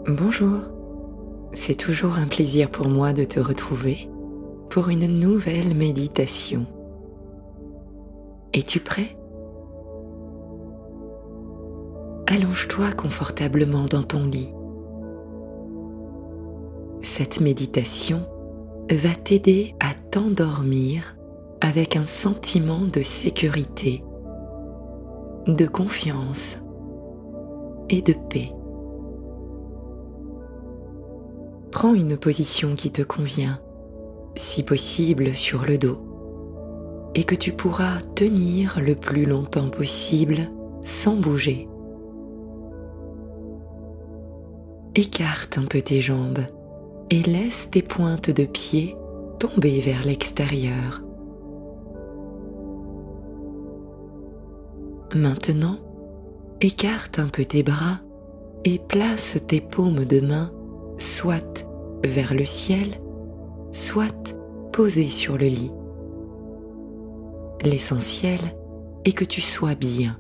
Bonjour, c'est toujours un plaisir pour moi de te retrouver pour une nouvelle méditation. Es-tu prêt? Allonge-toi confortablement dans ton lit. Cette méditation va t'aider à t'endormir avec un sentiment de sécurité, de confiance et de paix. Prends une position qui te convient, si possible sur le dos, et que tu pourras tenir le plus longtemps possible sans bouger. Écarte un peu tes jambes et laisse tes pointes de pied tomber vers l'extérieur. Maintenant, écarte un peu tes bras et place tes paumes de main soit vers le ciel, soit posées sur le lit. L'essentiel est que tu sois bien.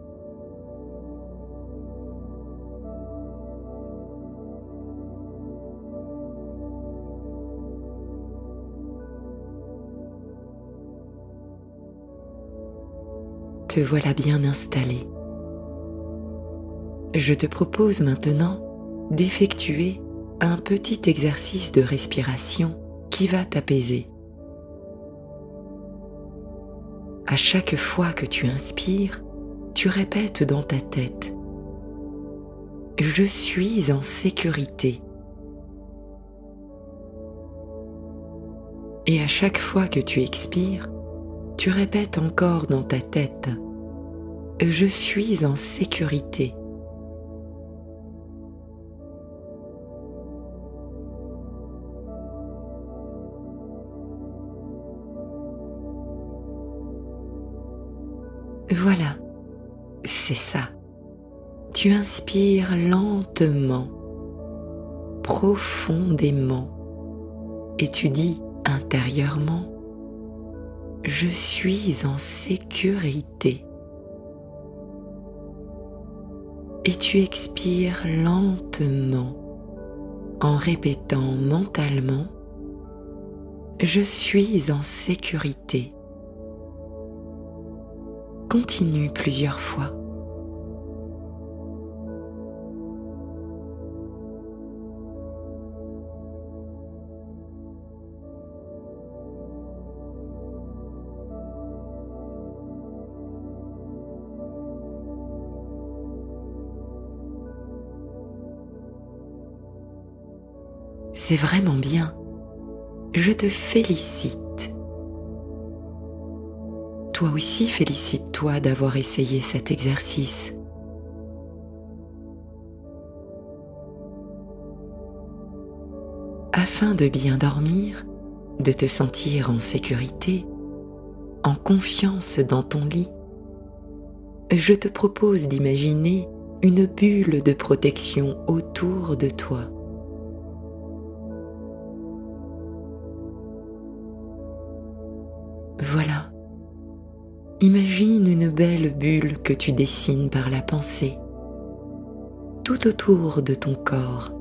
Te voilà bien installé. Je te propose maintenant d'effectuer un petit exercice de respiration qui va t'apaiser. À chaque fois que tu inspires, tu répètes dans ta tête « Je suis en sécurité ». Et à chaque fois que tu expires, tu répètes encore dans ta tête « Je suis en sécurité ». Voilà, c'est ça. Tu inspires lentement, profondément, et tu dis intérieurement « Je suis en sécurité ». Et tu expires lentement en répétant mentalement « Je suis en sécurité ». Continue plusieurs fois. C'est vraiment bien. Je te félicite. Toi aussi, félicite-toi d'avoir essayé cet exercice. Afin de bien dormir, de te sentir en sécurité, en confiance dans ton lit, je te propose d'imaginer une bulle de protection autour de toi. Voilà. Imagine une belle bulle que tu dessines par la pensée, tout autour de ton corps.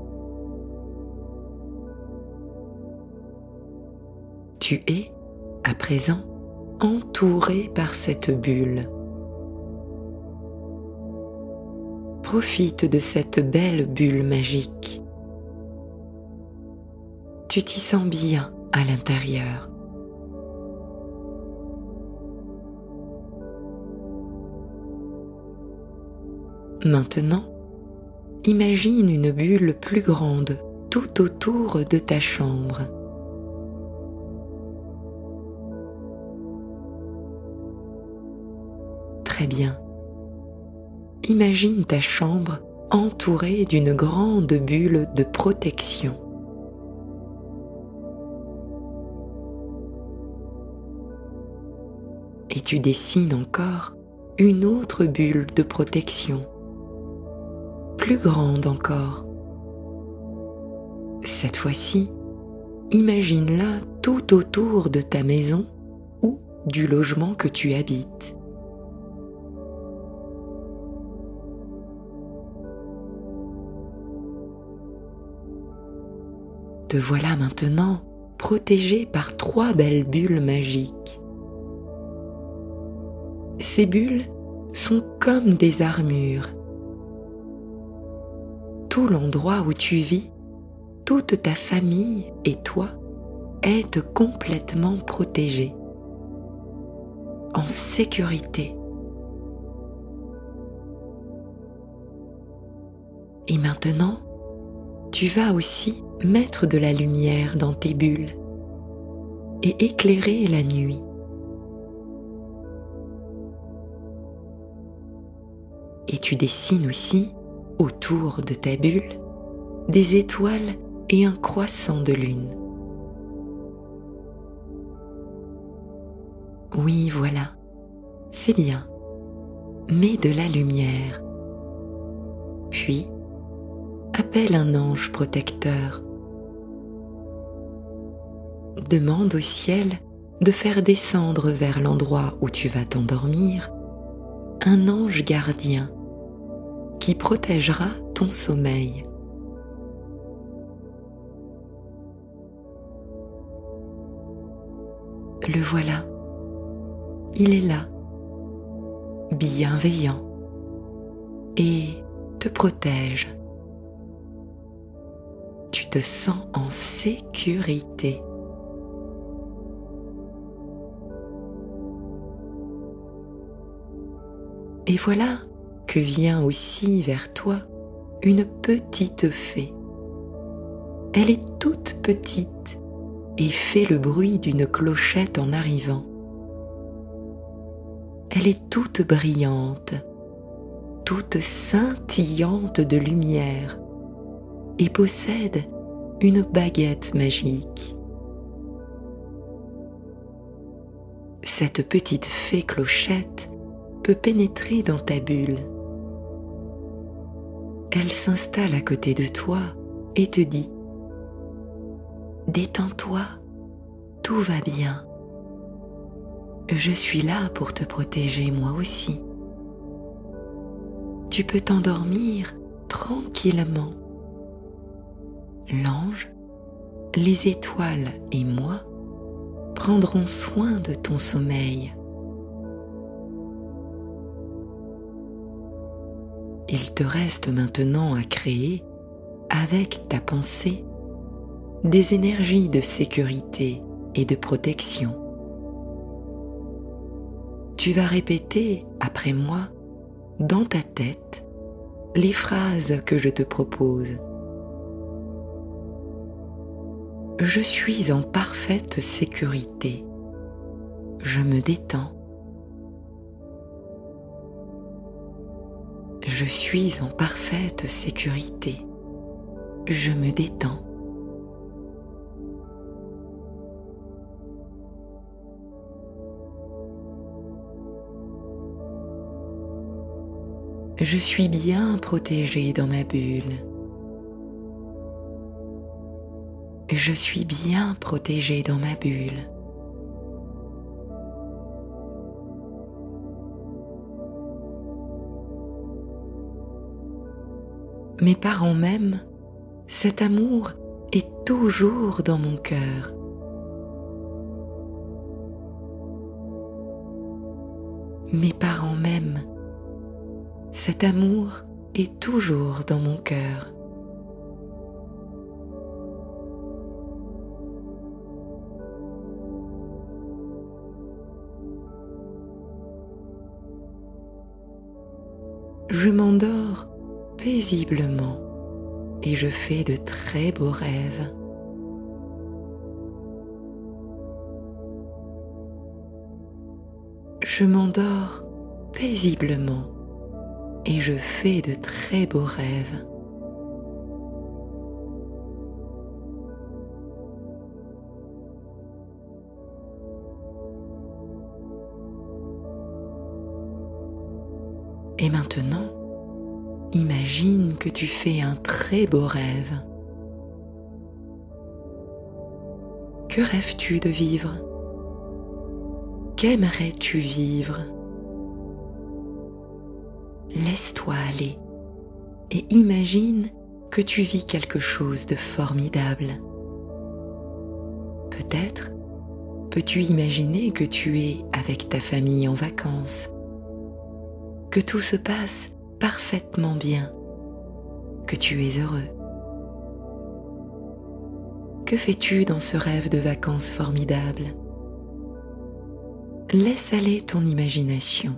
Tu es, à présent, entouré par cette bulle. Profite de cette belle bulle magique. Tu t'y sens bien à l'intérieur. Maintenant, imagine une bulle plus grande tout autour de ta chambre. Très bien. Imagine ta chambre entourée d'une grande bulle de protection. Et tu dessines encore une autre bulle de protection. Plus grande encore. Cette fois-ci, imagine-la tout autour de ta maison ou du logement que tu habites. Te voilà maintenant protégé par 3 belles bulles magiques. Ces bulles sont comme des armures. Tout l'endroit où tu vis, toute ta famille et toi êtes complètement protégés, en sécurité. Et maintenant, tu vas aussi mettre de la lumière dans tes bulles et éclairer la nuit. Et tu dessines aussi, autour de ta bulle, des étoiles et un croissant de lune. Oui, voilà, c'est bien. Mets de la lumière. Puis, appelle un ange protecteur. Demande au ciel de faire descendre vers l'endroit où tu vas t'endormir un ange gardien qui protégera ton sommeil. Le voilà, il est là, bienveillant, et te protège. Tu te sens en sécurité. Et voilà que vient aussi vers toi une petite fée. Elle est toute petite et fait le bruit d'une clochette en arrivant. Elle est toute brillante, toute scintillante de lumière et possède une baguette magique. Cette petite fée clochette peut pénétrer dans ta bulle. Elle s'installe à côté de toi et te dit « Détends-toi, tout va bien. Je suis là pour te protéger moi aussi. Tu peux t'endormir tranquillement. L'ange, les étoiles et moi prendrons soin de ton sommeil. » Il te reste maintenant à créer, avec ta pensée, des énergies de sécurité et de protection. Tu vas répéter après moi, dans ta tête, les phrases que je te propose. Je suis en parfaite sécurité. Je me détends. Je suis en parfaite sécurité. Je me détends. Je suis bien protégée dans ma bulle. Je suis bien protégée dans ma bulle. Mes parents m'aiment, cet amour est toujours dans mon cœur. Mes parents m'aiment, cet amour est toujours dans mon cœur. Je m'endors paisiblement et je fais de très beaux rêves. Je m'endors paisiblement et je fais de très beaux rêves. Et maintenant, imagine que tu fais un très beau rêve. Que rêves-tu de vivre? Qu'aimerais-tu vivre? Laisse-toi aller et imagine que tu vis quelque chose de formidable. Peut-être peux-tu imaginer que tu es avec ta famille en vacances, que tout se passe parfaitement bien, que tu es heureux. Que fais-tu dans ce rêve de vacances formidable? Laisse aller ton imagination.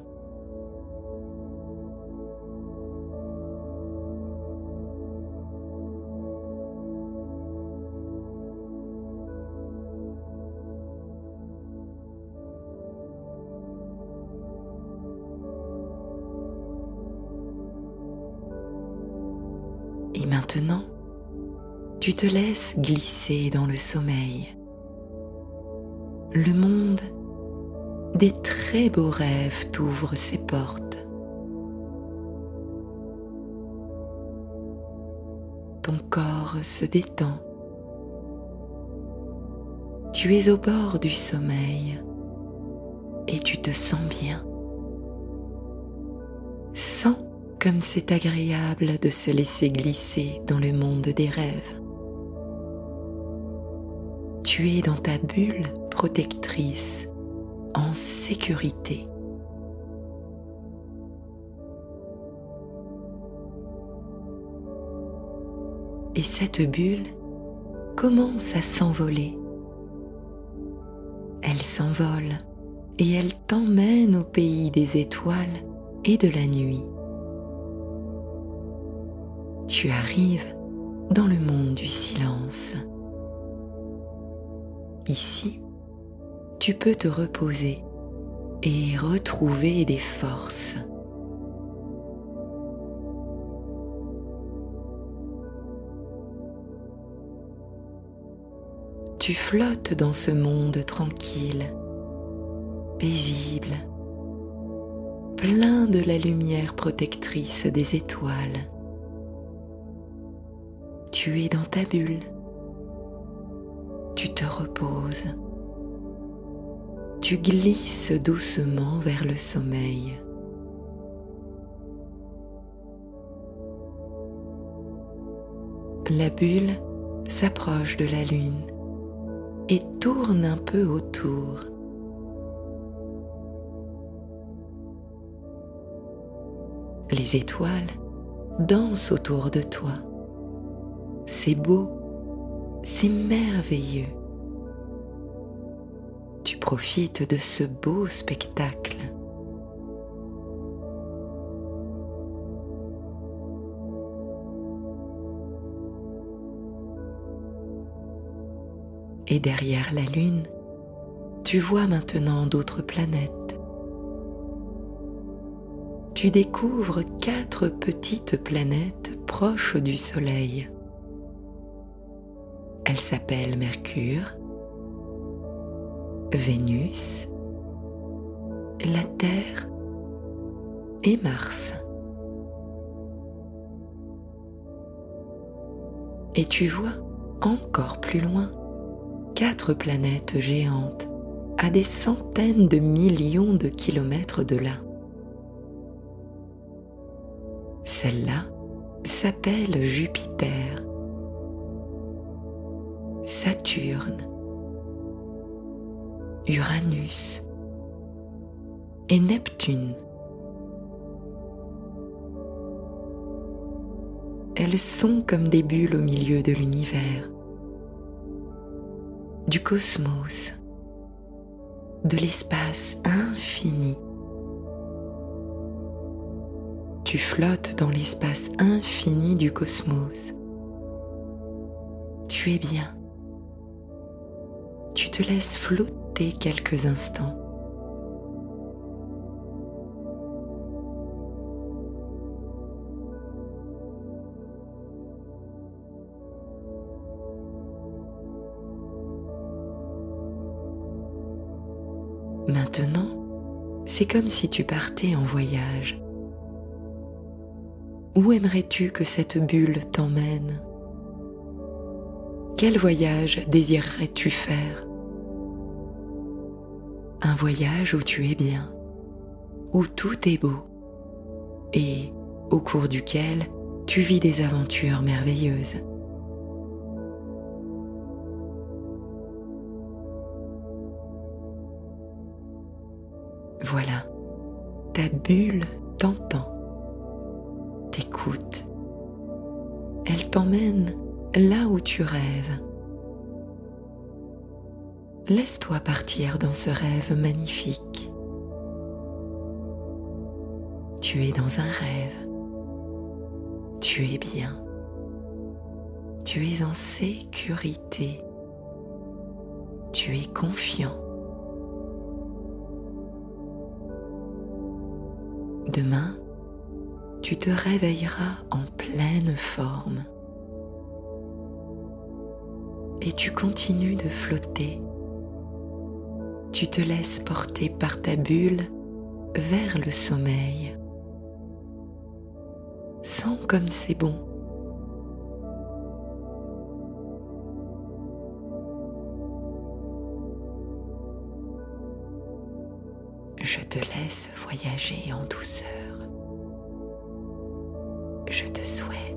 Et maintenant, tu te laisses glisser dans le sommeil. Le monde des très beaux rêves t'ouvre ses portes. Ton corps se détend. Tu es au bord du sommeil et tu te sens bien. Sens comme c'est agréable de se laisser glisser dans le monde des rêves. Tu es dans ta bulle protectrice, en sécurité. Et cette bulle commence à s'envoler. Elle s'envole et elle t'emmène au pays des étoiles et de la nuit. Tu arrives dans le monde du silence. Ici, tu peux te reposer et retrouver des forces. Tu flottes dans ce monde tranquille, paisible, plein de la lumière protectrice des étoiles. Tu es dans ta bulle. Tu te reposes. Tu glisses doucement vers le sommeil. La bulle s'approche de la lune et tourne un peu autour. Les étoiles dansent autour de toi. C'est beau, c'est merveilleux. Tu profites de ce beau spectacle. Et derrière la Lune, tu vois maintenant d'autres planètes. Tu découvres 4 petites planètes proches du Soleil. Elles s'appellent Mercure, Vénus, la Terre et Mars. Et tu vois encore plus loin 4 planètes géantes à des centaines de millions de kilomètres de là. Celle-là s'appelle Jupiter, Saturne, Uranus et Neptune. Elles sont comme des bulles au milieu de l'univers, du cosmos, de l'espace infini. Tu flottes dans l'espace infini du cosmos. Tu es bien. Tu te laisses flotter quelques instants. Maintenant, c'est comme si tu partais en voyage. Où aimerais-tu que cette bulle t'emmène? Quel voyage désirerais-tu faire? Un voyage où tu es bien, où tout est beau, et au cours duquel tu vis des aventures merveilleuses. Ta bulle t'entend, t'écoute. Elle t'emmène là où tu rêves. Laisse-toi partir dans ce rêve magnifique. Tu es dans un rêve. Tu es bien. Tu es en sécurité. Tu es confiant. Demain, tu te réveilleras en pleine forme. Et tu continues de flotter. Tu te laisses porter par ta bulle vers le sommeil. Sens comme c'est bon. Je te laisse voyager en douceur. Je te souhaite